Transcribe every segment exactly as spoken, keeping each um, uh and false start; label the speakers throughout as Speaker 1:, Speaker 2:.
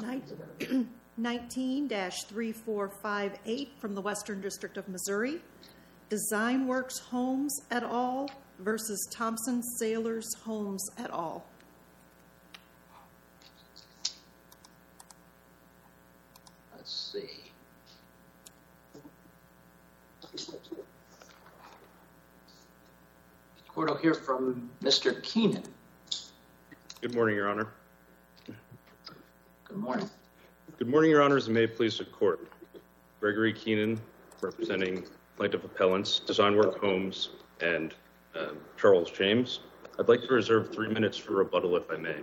Speaker 1: nineteen dash three four five eight from the Western District of Missouri, Design Works Homes et al. Versus Thompson Sailors Homes et al.
Speaker 2: Let's see. Court will hear from Mister Keenan.
Speaker 3: Good morning, Your Honor.
Speaker 2: Good morning.
Speaker 3: Good morning, Your Honors, and may it please the court. Gregory Keenan, representing plaintiff appellants, Design Work Homes, and uh, Charles James. I'd like to reserve three minutes for rebuttal, if I may.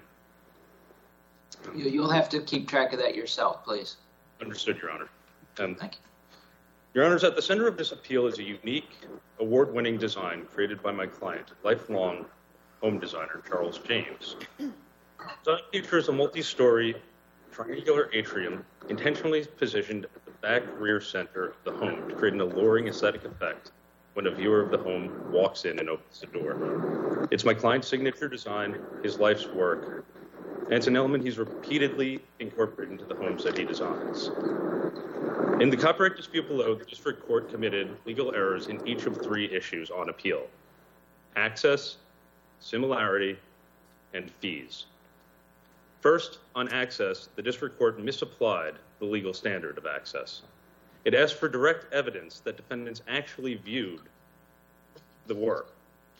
Speaker 2: You, you'll have to keep track of that yourself, please.
Speaker 3: Understood, Your Honor. Um,
Speaker 2: Thank you.
Speaker 3: Your Honors, at the center of this appeal is a unique, award-winning design created by my client, lifelong home designer Charles James. The design features a multi-story triangular atrium intentionally positioned at the back rear center of the home to create an alluring aesthetic effect when a viewer of the home walks in and opens the door. It's my client's signature design, his life's work, and it's an element he's repeatedly incorporated into the homes that he designs. In the copyright dispute below, the district court committed legal errors in each of three issues on appeal: access, similarity, and fees. First, on access, the district court misapplied the legal standard of access. It asked for direct evidence that defendants actually viewed the work.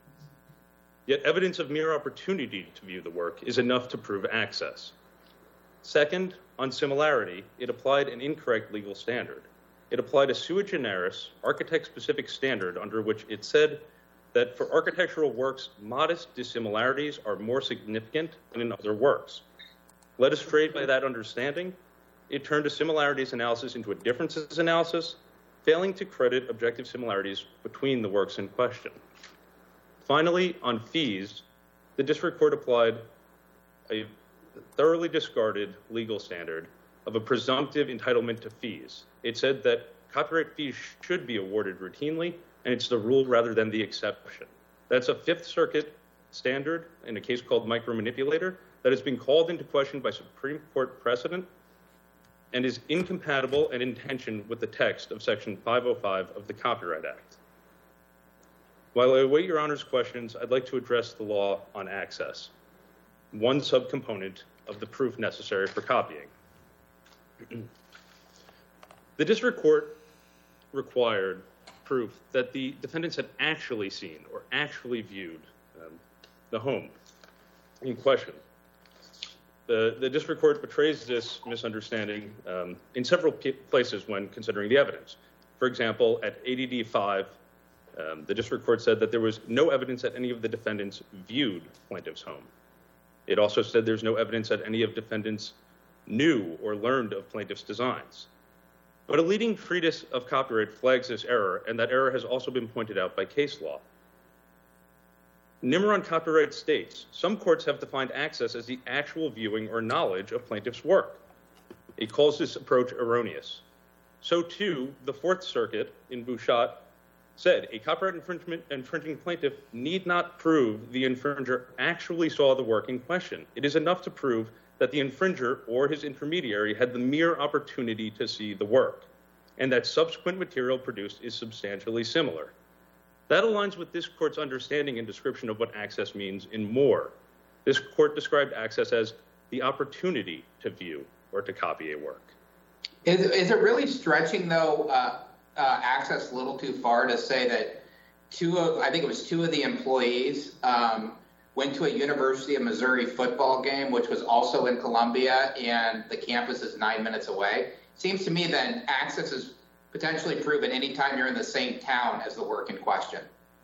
Speaker 3: Yet evidence of mere opportunity to view the work is enough to prove access. Second, on similarity, it applied an incorrect legal standard. It applied a sui generis, architect-specific standard under which it said that for architectural works, modest dissimilarities are more significant than in other works. Led astray by that understanding, it turned a similarities analysis into a differences analysis, failing to credit objective similarities between the works in question. Finally, on fees, the district court applied a thoroughly discarded legal standard of a presumptive entitlement to fees. It said that copyright fees should be awarded routinely, and it's the rule rather than the exception. That's a Fifth Circuit standard in a case called Micromanipulator that has been called into question by Supreme Court precedent and is incompatible and in tension with the text of Section five oh five of the Copyright Act. While I await Your Honor's questions, I'd like to address the law on access, one subcomponent of the proof necessary for copying. The district court required proof that the defendants had actually seen or actually viewed um, the home in question. The, the district court betrays this misunderstanding um, in several p- places when considering the evidence. For example, at A D D five, um, the district court said that there was no evidence that any of the defendants viewed plaintiff's home. It also said there's no evidence that any of defendants knew or learned of plaintiff's designs. But a leading treatise of copyright flags this error, and that error has also been pointed out by case law. Nimmer on Copyright states, some courts have defined access as the actual viewing or knowledge of plaintiff's work. It calls this approach erroneous. So too, the Fourth Circuit in Bouchat said a copyright infringement infringing plaintiff need not prove the infringer actually saw the work in question. It is enough to prove that the infringer or his intermediary had the mere opportunity to see the work, and that subsequent material produced is substantially similar. That aligns with this court's understanding and description of what access means in Moore. This court described access as the opportunity to view or to copy a work.
Speaker 4: Is, is it really stretching, though, uh, uh, access a little too far to say that two of, I think it was two of the employees um, went to a University of Missouri football game, which was also in Columbia, and the campus is nine minutes away? Seems to me that access is potentially proven anytime you're in the same town as the work in question.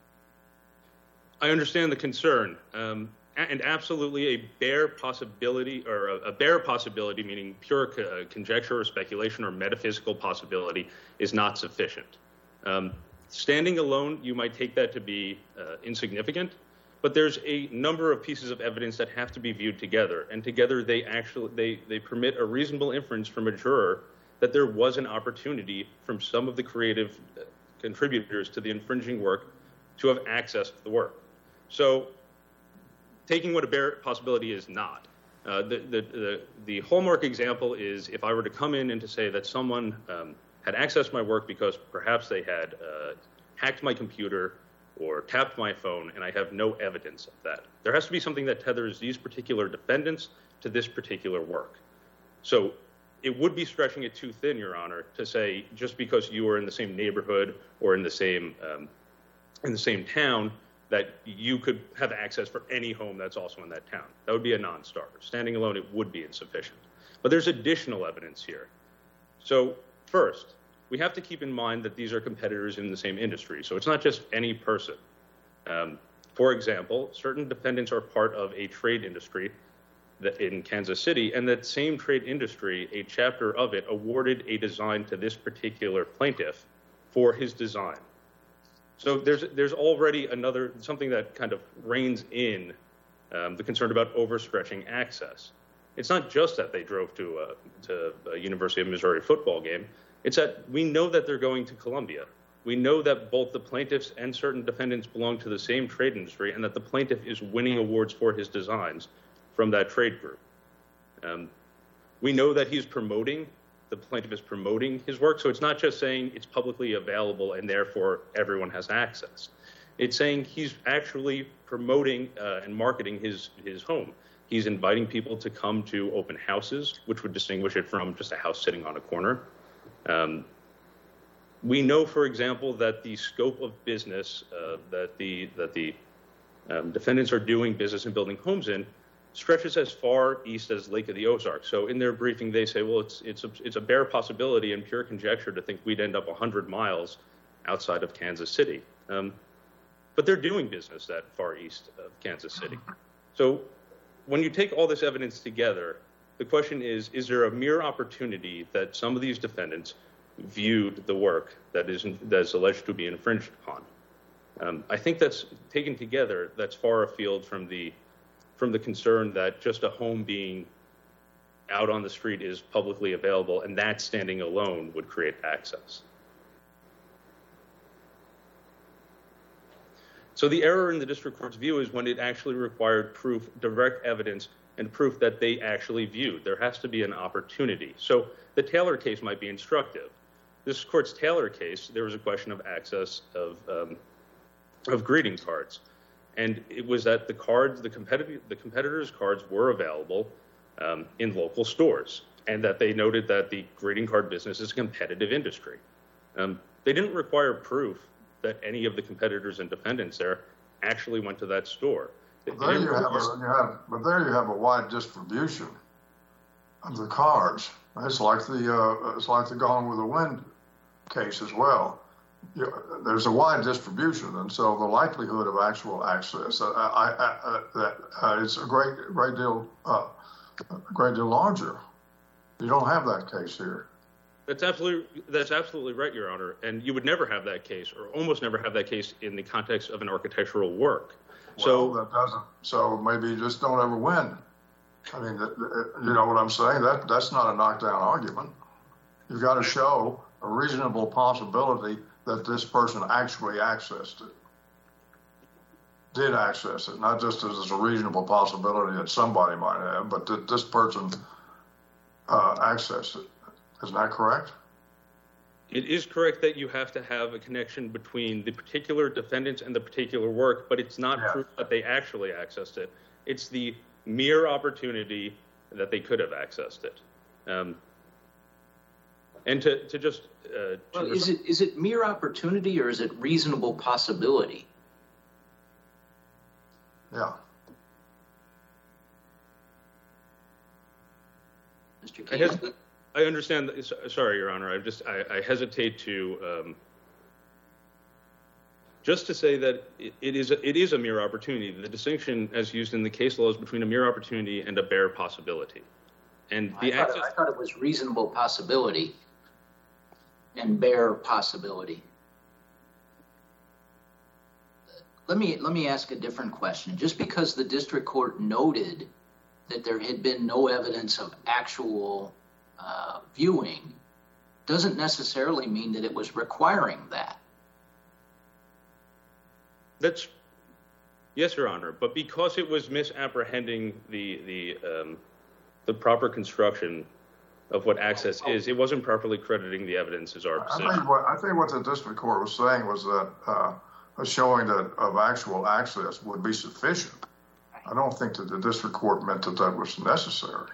Speaker 3: I understand the concern, um, and absolutely a bare possibility, or a, a bare possibility, meaning pure co- conjecture or speculation or metaphysical possibility, is not sufficient. Um, standing alone, you might take that to be uh, insignificant, but there's a number of pieces of evidence that have to be viewed together, and together they actually they they permit a reasonable inference from a juror that there was an opportunity from some of the creative contributors to the infringing work to have access to the work. So taking what a bare possibility is not, Uh, the, the, the, the hallmark example is if I were to come in and to say that someone um, had accessed my work because perhaps they had uh, hacked my computer or tapped my phone, and I have no evidence of that. There has to be something that tethers these particular defendants to this particular work. So it would be stretching it too thin, Your Honor, to say just because you are in the same neighborhood or in the same um, in the same town that you could have access for any home that's also in that town. That would be a non-starter. Standing alone, it would be insufficient. But there's additional evidence here. So first, we have to keep in mind that these are competitors in the same industry. So it's not just any person. Um, for example, certain defendants are part of a trade industry that in Kansas City, and that same trade industry, a chapter of it, awarded a design to this particular plaintiff for his design. So there's there's already another, something that kind of reins in um, the concern about overstretching access. It's not just that they drove to a, to a University of Missouri football game. It's that we know that they're going to Columbia. We know that both the plaintiffs and certain defendants belong to the same trade industry, and that the plaintiff is winning awards for his designs from that trade group. Um, we know that he's promoting, the plaintiff is promoting his work, so it's not just saying it's publicly available and therefore everyone has access. It's saying he's actually promoting uh, and marketing his, his home. He's inviting people to come to open houses, which would distinguish it from just a house sitting on a corner. Um, we know, for example, that the scope of business uh, that the, that the um, defendants are doing business and building homes in stretches as far east as Lake of the Ozarks. So in their briefing, they say, well, it's it's a, it's a bare possibility and pure conjecture to think we'd end up one hundred miles outside of Kansas City. Um, but they're doing business that far east of Kansas City. So when you take all this evidence together, the question is, is there a mere opportunity that some of these defendants viewed the work that is, that is alleged to be infringed upon? Um, I think that's taken together, that's far afield from the from the concern that just a home being out on the street is publicly available, and that standing alone would create access. So the error in the district court's view is when it actually required proof, direct evidence, and proof that they actually viewed. There has to be an opportunity. So the Taylor case might be instructive. This court's Taylor case, there was a question of access of, um, of greeting cards. And it was that the cards, the, competitive, the competitors' cards were available um, in local stores, and that they noted that the greeting card business is a competitive industry. Um, they didn't require proof that any of the competitors and defendants there actually went to that store.
Speaker 5: But there, you have a, you have, but there you have a wide distribution of the cards. It's like the uh, it's like the Gone with the Wind case as well. You, there's a wide distribution, and so the likelihood of actual access, uh, I, I, uh, that uh, it's a great, great deal, uh, a great deal larger. You don't have that case here.
Speaker 3: That's absolutely that's absolutely right, Your Honor. And you would never have that case, or almost never have that case, in the context of an architectural work.
Speaker 5: Well,
Speaker 3: so
Speaker 5: that doesn't. So maybe you just don't ever win. I mean, that, that, you know what I'm saying? That that's not a knockdown argument. You've got to show a reasonable possibility that this person actually accessed it, did access it, not just as a reasonable possibility that somebody might have, but that this person uh, accessed it. Isn't that correct?
Speaker 3: It is correct that you have to have a connection between the particular defendants and the particular work, but it's not
Speaker 5: Yeah.
Speaker 3: proof that they actually accessed it. It's the mere opportunity that they could have accessed it. Um, and to, to just... Uh, to
Speaker 2: well, is it is it mere opportunity, or is it reasonable possibility?
Speaker 5: Yeah.
Speaker 2: Mister
Speaker 3: I,
Speaker 2: King?
Speaker 3: hes- I understand. That, sorry, Your Honor. I just I, I hesitate to um, just to say that it, it is a, it is a mere opportunity. The distinction, as used in the case law, is between a mere opportunity and a bare possibility. And the
Speaker 2: I, thought
Speaker 3: access.
Speaker 2: it, I thought it was reasonable possibility and bare possibility. Let me let me ask a different question. Just because the district court noted that there had been no evidence of actual uh, viewing doesn't necessarily mean that it was requiring that.
Speaker 3: That's yes, Your Honor. But because it was misapprehending the the um, the proper construction of what access is. It wasn't properly crediting the evidence is our position.
Speaker 5: I think what, I think what the district court was saying was that uh, a showing that of actual access would be sufficient. I don't think that the district court meant that that was necessary.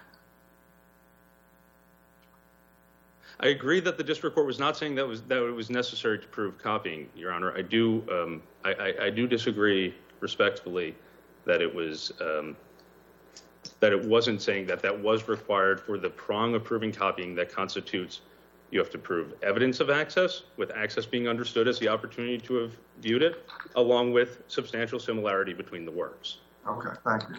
Speaker 3: I agree that the district court was not saying that was that it was necessary to prove copying, Your Honor. I do um, I, I, I do disagree respectfully that it was um, that it wasn't saying that that was required for the prong of proving copying that constitutes. You have to prove evidence of access, with access being understood as the opportunity to have viewed it, along with substantial similarity between the works.
Speaker 5: Okay, thank you.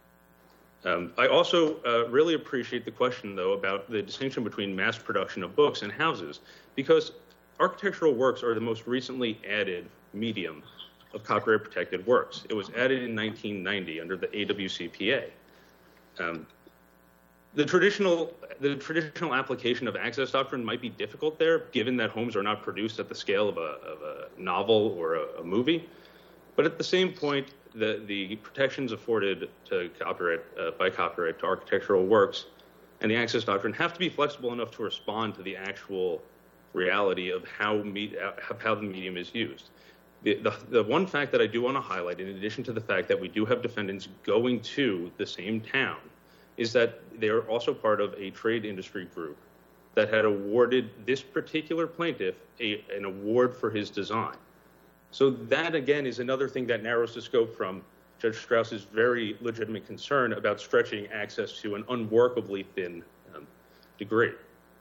Speaker 3: Um, I also uh, really appreciate the question, though, about the distinction between mass production of books and houses, because architectural works are the most recently added medium of copyright-protected works. It was added in nineteen ninety under the A W C P A. Um, the traditional the traditional application of access doctrine might be difficult there, given that homes are not produced at the scale of a, of a novel or a, a movie. But at the same point, the, the protections afforded to copyright uh, by copyright to architectural works and the access doctrine have to be flexible enough to respond to the actual reality of how, me, how the medium is used. The, the, the one fact that I do want to highlight, in addition to the fact that we do have defendants going to the same town, is that they're also part of a trade industry group that had awarded this particular plaintiff a, an award for his design. So that, again, is another thing that narrows the scope from Judge Strauss's very legitimate concern about stretching access to an unworkably thin um, degree.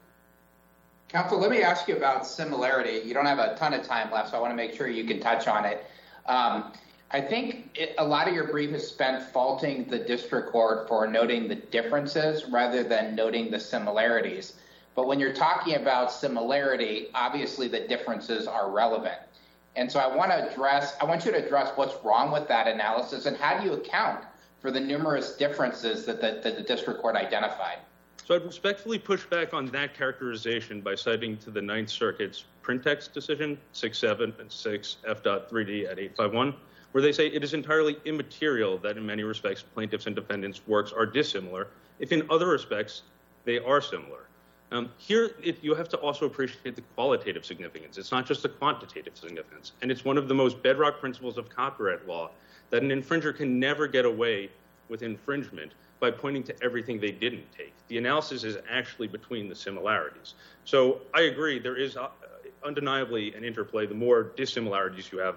Speaker 4: Counsel, let me ask you about similarity. You don't have a ton of time left, so I want to make sure you can touch on it. Um, I think it, a lot of your brief is spent faulting the district court for noting the differences rather than noting the similarities. But when you're talking about similarity, obviously the differences are relevant. And so I want to address, I want you to address what's wrong with that analysis and how do you account for the numerous differences that the, that the district court identified?
Speaker 3: So I'd respectfully push back on that characterization by citing to the Ninth Circuit's Printex decision, six seven and six F three D at eight five one, where they say it is entirely immaterial that in many respects plaintiffs and defendants' works are dissimilar, if in other respects they are similar. Um, here, it, you have to also appreciate the qualitative significance. It's not just the quantitative significance. And it's one of the most bedrock principles of copyright law that an infringer can never get away with infringement by pointing to everything they didn't take. The analysis is actually between the similarities. So I agree, there is uh, undeniably an interplay. The more dissimilarities you have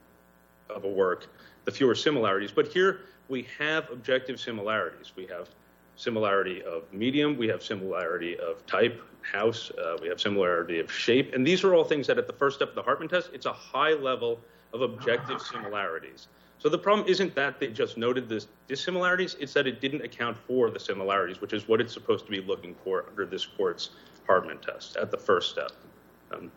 Speaker 3: of a work, the fewer similarities. But here we have objective similarities. We have similarity of medium, we have similarity of type, house, uh, we have similarity of shape. And these are all things that at the first step of the Hartman test, it's a high level of objective similarities. So the problem isn't that they just noted the dissimilarities, it's that it didn't account for the similarities, which is what it's supposed to be looking for under this court's Hartman test at the first step. Um,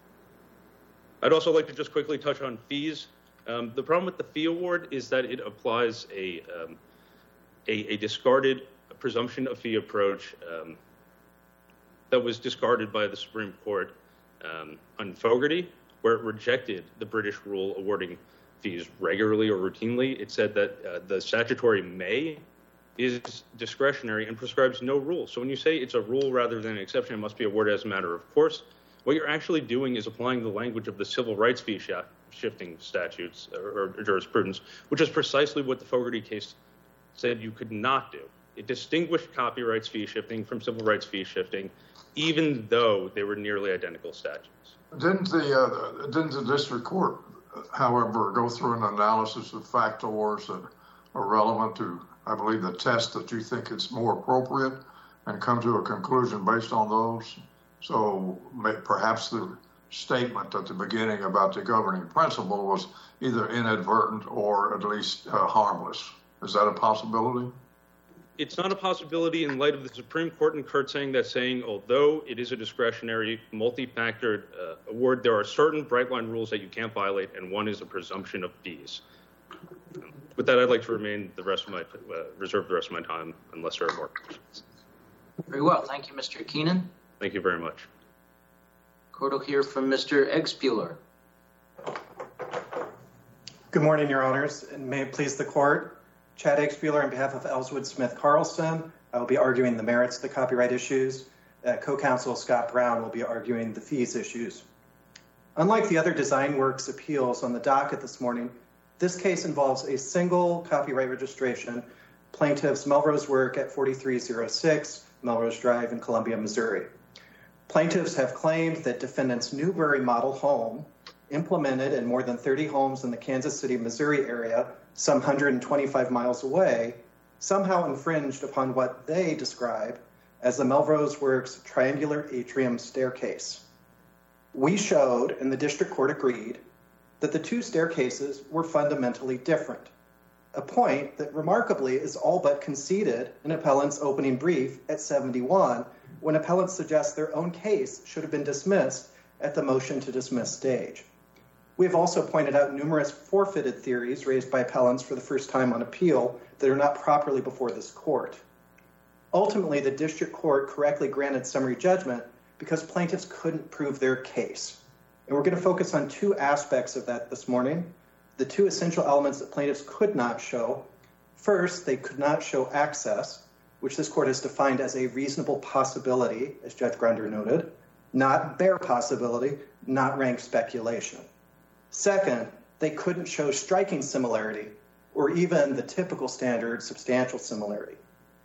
Speaker 3: I'd also like to just quickly touch on fees. Um, the problem with the fee award is that it applies a, um, a, a discarded presumption of fee approach um, that was discarded by the Supreme Court um, on Fogarty, where it rejected the British rule awarding fees regularly or routinely. It said that uh, the statutory may is discretionary and prescribes no rule. So when you say it's a rule rather than an exception, it must be awarded as a matter of course, what you're actually doing is applying the language of the civil rights fee sh- shifting statutes or, or jurisprudence, which is precisely what the Fogarty case said you could not do. It distinguished copyrights fee shifting from civil rights fee shifting, even though they were nearly identical statutes.
Speaker 5: Didn't the uh, didn't the district court, however, go through an analysis of factors that are relevant to, I believe, the test that you think is more appropriate, and come to a conclusion based on those? So may, perhaps the statement at the beginning about the governing principle was either inadvertent or at least uh, harmless. Is that a possibility?
Speaker 3: It's not a possibility in light of the Supreme Court in Kurtzing that's saying, although it is a discretionary, multi-factored uh, award, there are certain bright-line rules that you can't violate, and one is a presumption of fees. With that, I'd like to remain the rest of my uh, reserve the rest of my time, unless there are more questions.
Speaker 2: Very well, thank you, Mister Keenan.
Speaker 3: Thank you very much.
Speaker 2: Court will hear from Mister Expuler.
Speaker 6: Good morning, Your Honors, and may it please the Court. Chad Expuler on behalf of Ellswood Smith Carlson, I will be arguing the merits of the copyright issues. Uh, co-counsel Scott Brown will be arguing the fees issues. Unlike the other DesignWorks appeals on the docket this morning, this case involves a single copyright registration, plaintiff's Melrose work at forty-three oh six Melrose Drive in Columbia, Missouri. Plaintiffs have claimed that defendant's Newbury model home, implemented in more than thirty homes in the Kansas City, Missouri area, some one hundred twenty-five miles away, somehow infringed upon what they describe as the Melrose Works triangular atrium staircase. We showed, and the district court agreed, that the two staircases were fundamentally different, a point that remarkably is all but conceded in appellant's opening brief at seventy-one, when appellants suggest their own case should have been dismissed at the motion to dismiss stage. We have also pointed out numerous forfeited theories raised by appellants for the first time on appeal that are not properly before this court. Ultimately, the district court correctly granted summary judgment because plaintiffs couldn't prove their case. And we're going to focus on two aspects of that this morning, the two essential elements that plaintiffs could not show. First, they could not show access, which this court has defined as a reasonable possibility, as Judge Grunder noted, not bare possibility, not rank speculation. Second, they couldn't show striking similarity, or even the typical standard substantial similarity.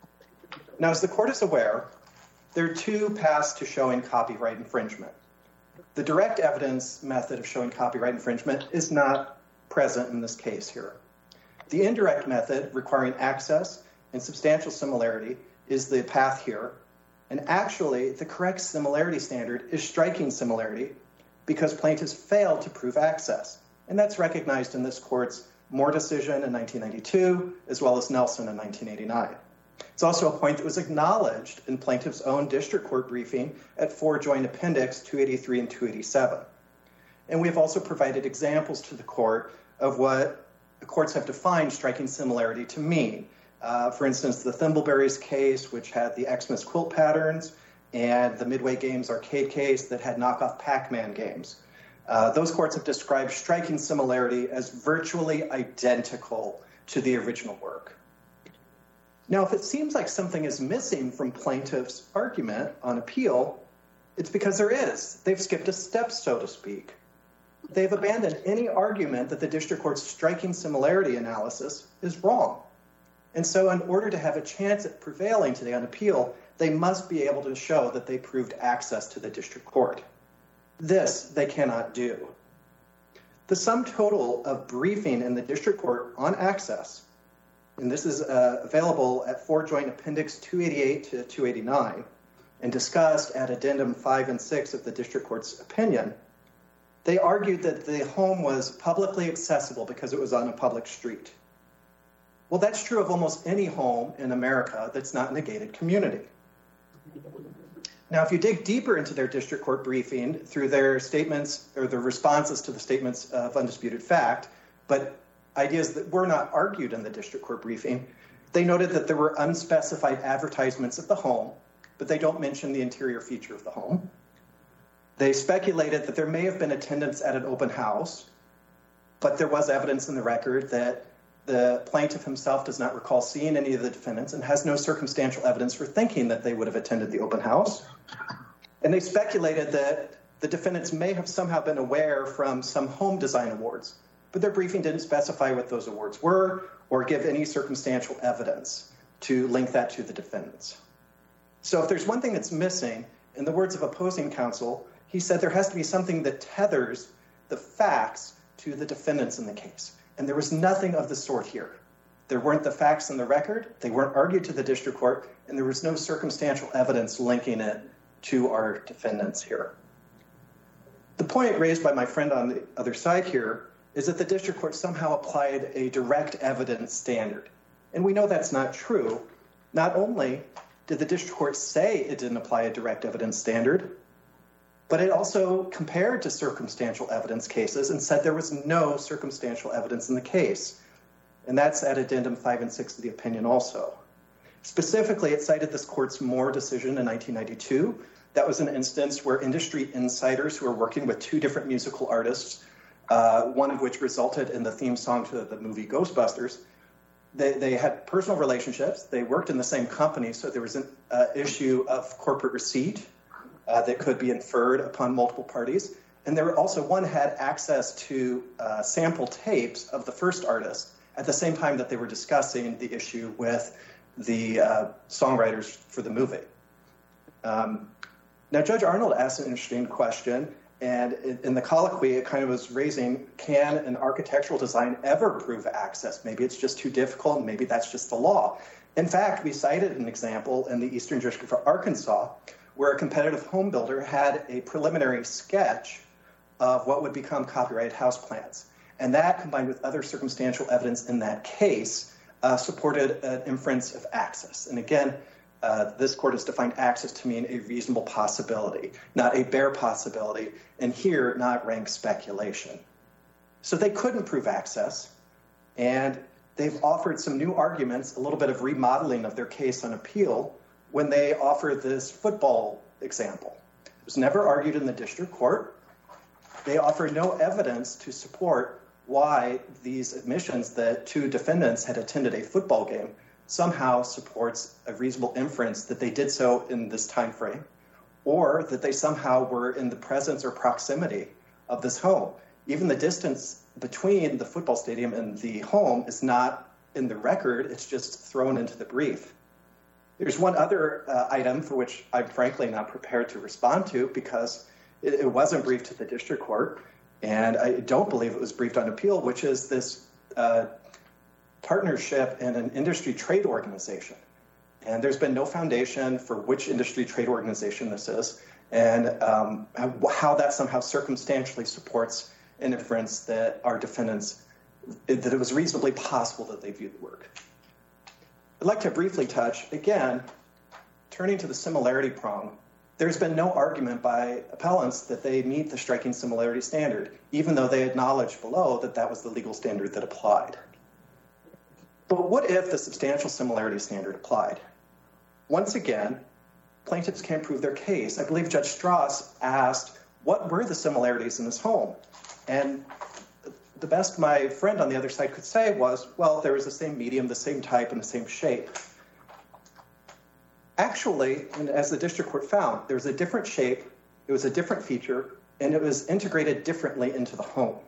Speaker 6: Now, as the court is aware, there are two paths to showing copyright infringement. The direct evidence method of showing copyright infringement is not present in this case here. The indirect method, requiring access and substantial similarity, is the path here. And actually, the correct similarity standard is striking similarity because plaintiffs failed to prove access. And that's recognized in this court's Moore decision in nineteen ninety-two, as well as Nelson in nineteen eighty-nine. It's also a point that was acknowledged in plaintiff's own district court briefing at four Joint Appendix two eighty-three and two eighty-seven. And we have also provided examples to the court of what the courts have defined striking similarity to mean. Uh, for instance, the Thimbleberries case, which had the Xmas quilt patterns, and the Midway Games arcade case that had knockoff Pac-Man games. Uh, those courts have described striking similarity as virtually identical to the original work. Now, if it seems like something is missing from plaintiff's argument on appeal, it's because there is. They've skipped a step, so to speak. They've abandoned any argument that the district court's striking similarity analysis is wrong. And so in order to have a chance at prevailing today on appeal, they must be able to show that they proved access to the district court. This they cannot do. The sum total of briefing in the district court on access, and this is uh, available at four Joint Appendix two eighty-eight to two eighty-nine, and discussed at Addendum five and six of the district court's opinion, they argued that the home was publicly accessible because it was on a public street. Well, that's true of almost any home in America that's not in a gated community. Now, if you dig deeper into their district court briefing through their statements or their responses to the statements of undisputed fact, but ideas that were not argued in the district court briefing, they noted that there were unspecified advertisements of the home, but they don't mention the interior feature of the home. They speculated that there may have been attendance at an open house, but there was evidence in the record that the plaintiff himself does not recall seeing any of the defendants and has no circumstantial evidence for thinking that they would have attended the open house. And they speculated that the defendants may have somehow been aware from some home design awards, but their briefing didn't specify what those awards were or give any circumstantial evidence to link that to the defendants. So if there's one thing that's missing, in the words of opposing counsel, he said there has to be something that tethers the facts to the defendants in the case. And there was nothing of the sort here. There weren't the facts in the record, they weren't argued to the district court, and there was no circumstantial evidence linking it to our defendants here. The point raised by my friend on the other side here is that the district court somehow applied a direct evidence standard. And we know that's not true. Not only did the district court say it didn't apply a direct evidence standard, but it also compared to circumstantial evidence cases and said there was no circumstantial evidence in the case. And that's at Addendum five and six of the opinion also. Specifically, it cited this court's Moore decision in nineteen ninety-two. That was an instance where industry insiders who were working with two different musical artists, uh, one of which resulted in the theme song to the movie Ghostbusters, They, they had personal relationships. They worked in the same company, so there was an uh, issue of corporate receipt uh, that could be inferred upon multiple parties. And there were also, one had access to uh, sample tapes of the first artist at the same time that they were discussing the issue with the uh, songwriters for the movie. Um, now, Judge Arnold asked an interesting question, and in the colloquy, it kind of was raising, can an architectural design ever prove access? Maybe it's just too difficult, and maybe that's just the law. In fact, we cited an example in the Eastern District of Arkansas where a competitive home builder had a preliminary sketch of what would become copyrighted house plans. And that, combined with other circumstantial evidence in that case, uh, supported an inference of access. And again, uh, this court has defined access to mean a reasonable possibility, not a bare possibility, and here, not rank speculation. So they couldn't prove access, and they've offered some new arguments, a little bit of remodeling of their case on appeal, when they offered this football example. It was never argued in the district court. They offer no evidence to support why these admissions that two defendants had attended a football game somehow supports a reasonable inference that they did so in this time frame, or that they somehow were in the presence or proximity of this home. Even the distance between the football stadium and the home is not in the record, it's just thrown into the brief. There's one other uh, item for which I'm frankly not prepared to respond to because it, it wasn't briefed to the district court, and I don't believe it was briefed on appeal, which is this uh, partnership in an industry trade organization. And there's been no foundation for which industry trade organization this is, and um, how that somehow circumstantially supports an inference that our defendants, that it was reasonably possible that they viewed the work. I'd like to briefly touch, again, turning to the similarity prong, there's been no argument by appellants that they meet the striking similarity standard, even though they acknowledged below that that was the legal standard that applied. But what if the substantial similarity standard applied? Once again, plaintiffs can't prove their case. I believe Judge Strauss asked, what were the similarities in this home? And the best my friend on the other side could say was, well, there was the same medium, the same type, and the same shape. Actually, and as the district court found, there was a different shape, it was a different feature, and it was integrated differently into the home.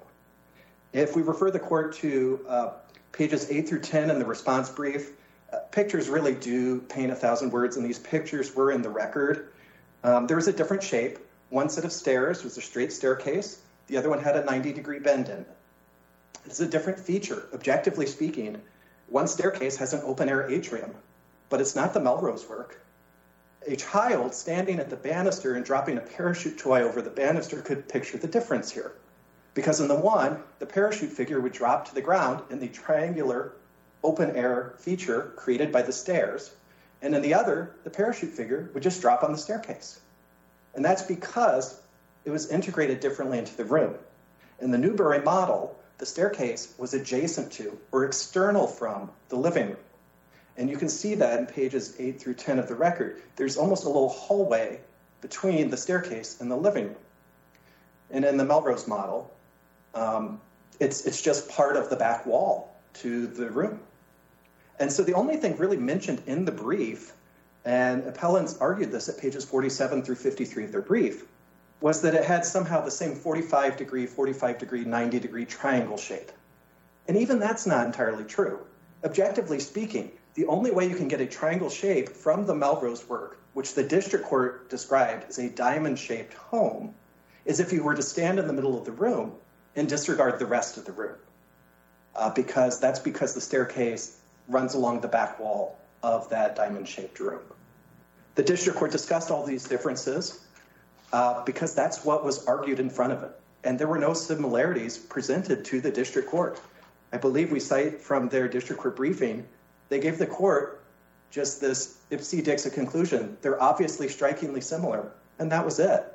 Speaker 6: If we refer the court to uh, pages eight through ten in the response brief, uh, pictures really do paint a thousand words, and these pictures were in the record. Um, there was a different shape. One set of stairs was a straight staircase. The other one had a ninety degree bend in it. It's a different feature. Objectively speaking, one staircase has an open-air atrium, but it's not the Melrose work. A child standing at the banister and dropping a parachute toy over the banister could picture the difference here. Because in the one, the parachute figure would drop to the ground in the triangular open-air feature created by the stairs, and in the other, the parachute figure would just drop on the staircase. And that's because it was integrated differently into the room. In the Newbury model, the staircase was adjacent to or external from the living room. And you can see that in pages eight through ten of the record. There's almost a little hallway between the staircase and the living room. And in the Melrose model, um, it's, it's just part of the back wall to the room. And so the only thing really mentioned in the brief, and appellants argued this at pages forty-seven through fifty-three of their brief, was that it had somehow the same forty-five degree, forty-five degree, ninety degree triangle shape. And even that's not entirely true. Objectively speaking, the only way you can get a triangle shape from the Melrose work, which the district court described as a diamond-shaped home, is if you were to stand in the middle of the room and disregard the rest of the room. Uh, because that's because the staircase runs along the back wall of that diamond-shaped room. The district court discussed all these differences Uh, because that's what was argued in front of it. And there were no similarities presented to the district court. I believe we cite from their district court briefing, they gave the court just this ipsy-dixit conclusion. They're obviously strikingly similar, and that was it.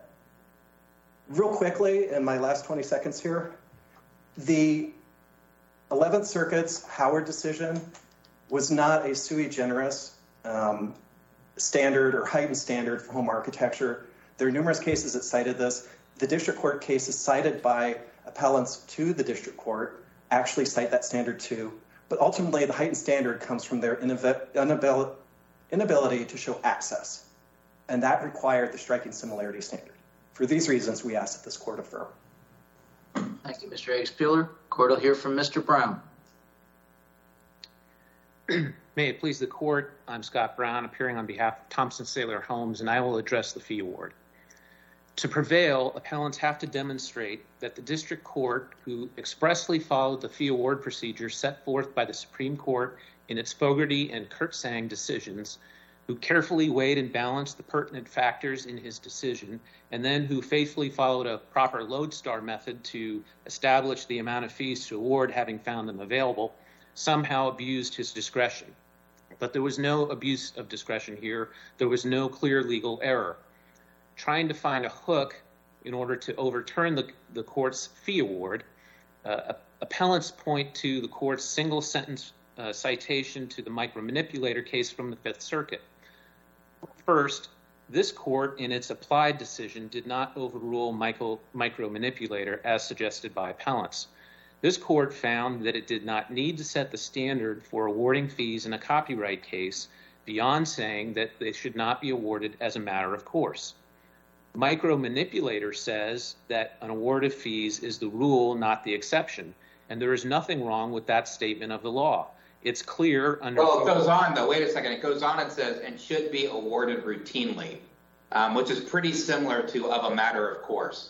Speaker 6: Real quickly, in my last twenty seconds here, the eleventh Circuit's Howard decision was not a sui generis um, standard or heightened standard for home architecture. There are numerous cases that cited this. The district court cases cited by appellants to the district court actually cite that standard too. But ultimately, the heightened standard comes from their inability to show access, and that required the striking similarity standard. For these reasons, we ask that this court affirm.
Speaker 2: Thank you, Mister Eggspieler. Court will hear from Mister Brown.
Speaker 7: May it please the court, I'm Scott Brown, appearing on behalf of Thompson Saylor Homes, and I will address the fee award. To prevail, appellants have to demonstrate that the district court, who expressly followed the fee award procedure set forth by the Supreme Court in its Fogarty and Kurtzsang decisions, who carefully weighed and balanced the pertinent factors in his decision, and then who faithfully followed a proper lodestar method to establish the amount of fees to award, having found them available, somehow abused his discretion. But there was no abuse of discretion here. There was no clear legal error. Trying to find a hook in order to overturn the, the court's fee award, uh, appellants point to the court's single sentence uh, citation to the micromanipulator case from the Fifth Circuit. First, this court, in its applied decision, did not overrule micro, micromanipulator as suggested by appellants. This court found that it did not need to set the standard for awarding fees in a copyright case beyond saying that they should not be awarded as a matter of course. Micromanipulator says that an award of fees is the rule, not the exception, and there is nothing wrong with that statement of the law. It's clear under...
Speaker 4: Well, it goes on, though. Wait a second. It goes on and says, and should be awarded routinely, um, which is pretty similar to of a matter of course.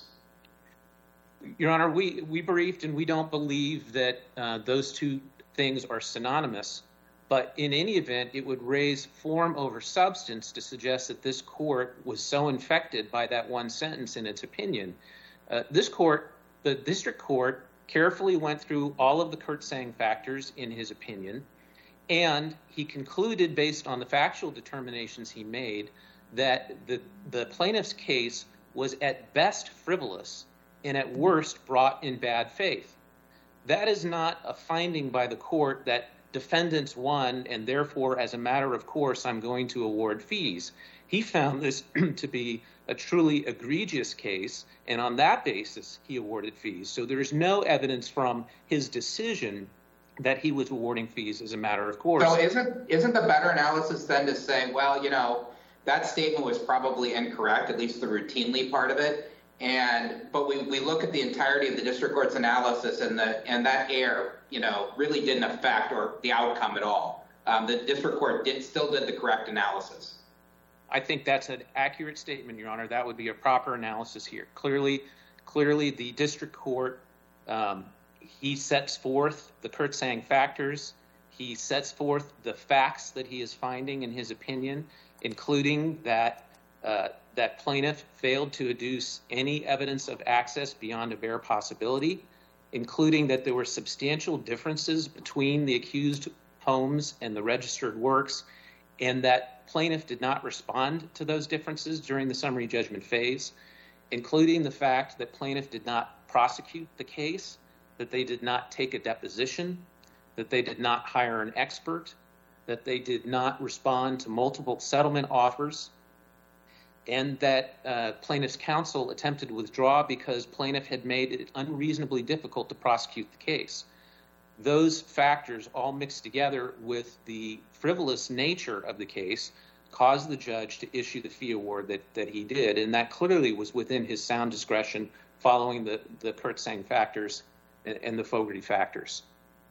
Speaker 7: Your Honor, we, we briefed and we don't believe that uh, those two things are synonymous, but in any event, it would raise form over substance to suggest that this court was so infected by that one sentence in its opinion. Uh, this court, the district court, carefully went through all of the Kurtzsang factors in his opinion, and he concluded, based on the factual determinations he made, that the, the plaintiff's case was at best frivolous and at worst brought in bad faith. That is not a finding by the court that defendants won and therefore, as a matter of course, I'm going to award fees. He found this to be a truly egregious case, and on that basis, he awarded fees. So there is no evidence from his decision that he was awarding fees as a matter of course.
Speaker 4: So isn't isn't the better analysis then to say, well, you know, that statement was probably incorrect, at least the routinely part of it, and but we, we look at the entirety of the district court's analysis, and the and that error, you know, really didn't affect or the outcome at all. Um, the district court did still did the correct analysis.
Speaker 7: I think that's an accurate statement, Your Honor. That would be a proper analysis here. Clearly, clearly, the district court, um, he sets forth the Kurtzsang factors. He sets forth the facts that he is finding in his opinion, including that uh, that plaintiff failed to adduce any evidence of access beyond a bare possibility, including that there were substantial differences between the accused homes and the registered works, and that plaintiff did not respond to those differences during the summary judgment phase, including the fact that plaintiff did not prosecute the case, that they did not take a deposition, that they did not hire an expert, that they did not respond to multiple settlement offers, and that uh, plaintiff's counsel attempted to withdraw because plaintiff had made it unreasonably difficult to prosecute the case. Those factors all mixed together with the frivolous nature of the case caused the judge to issue the fee award that, that he did, and that clearly was within his sound discretion following the, the Kurtzsang factors and, and the Fogarty factors.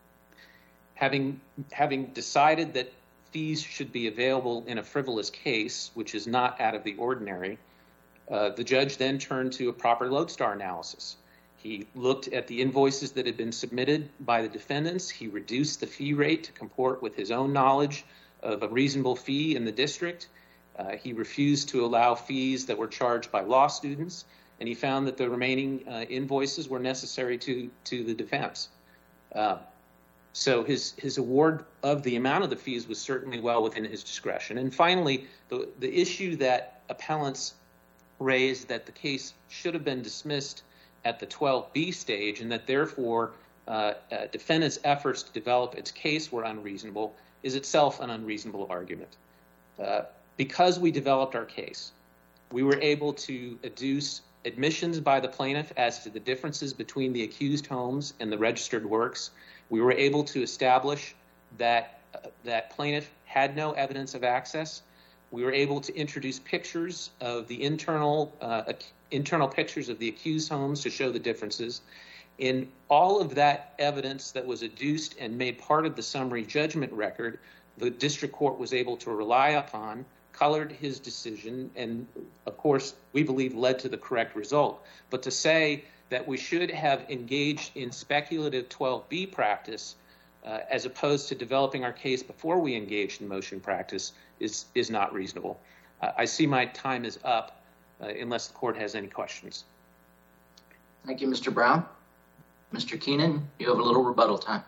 Speaker 7: Having, having decided that fees should be available in a frivolous case, which is not out of the ordinary, uh, the judge then turned to a proper lodestar analysis. He looked at the invoices that had been submitted by the defendants. He reduced the fee rate to comport with his own knowledge of a reasonable fee in the district. Uh, he refused to allow fees that were charged by law students, and he found that the remaining uh, invoices were necessary to, to the defense. Uh, So his, his award of the amount of the fees was certainly well within his discretion. And finally, the, the issue that appellants raised that the case should have been dismissed at the twelve B stage and that therefore uh, uh, defendants' efforts to develop its case were unreasonable is itself an unreasonable argument. Uh, because we developed our case, we were able to adduce admissions by the plaintiff as to the differences between the accused homes and the registered works. We were able to establish that uh, that plaintiff had no evidence of access. We were able to introduce pictures of the internal uh, internal pictures of the accused homes to show the differences. In all of that evidence that was adduced and made part of the summary judgment record, the district court was able to rely upon, colored his decision, and of course, we believe led to the correct result. But to say that we should have engaged in speculative twelve B practice uh, as opposed to developing our case before we engaged in motion practice is, is not reasonable. Uh, I see my time is up uh, unless the court has any questions.
Speaker 2: Thank you, Mister Brown. Mister Keenan, you have a little rebuttal time.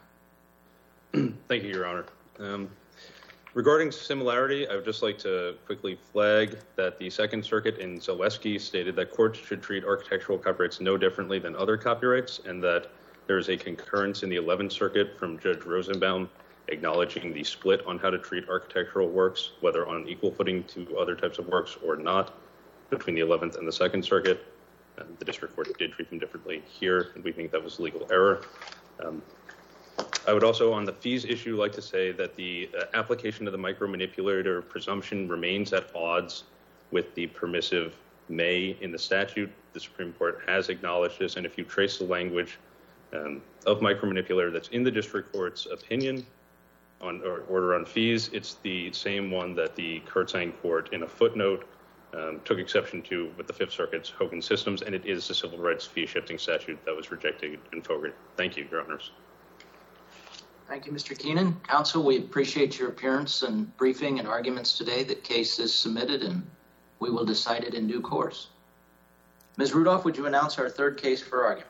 Speaker 3: Thank you, Your Honor. Um, regarding similarity, I would just like to quickly flag that the Second Circuit in Zaleski stated that courts should treat architectural copyrights no differently than other copyrights, and that there is a concurrence in the Eleventh Circuit from Judge Rosenbaum acknowledging the split on how to treat architectural works, whether on an equal footing to other types of works or not, between the Eleventh and the Second Circuit. Um, the district court did treat them differently here, and we think that was legal error. Um, I would also, on the fees issue, like to say that the uh, application of the micromanipulator presumption remains at odds with the permissive may in the statute. The Supreme Court has acknowledged this, and if you trace the language um, of micromanipulator that's in the district court's opinion on or order on fees, it's the same one that the Kurtzang court in a footnote Um, took exception to with the Fifth Circuit's Hogan Systems, and it is the civil rights fee shifting statute that was rejected in Fogarty. Thank you, Your Honors.
Speaker 2: Thank you, Mister Keenan. Counsel, we appreciate your appearance and briefing and arguments today. The case is submitted, and we will decide it in due course. Miz Rudolph, would you announce our third case for argument?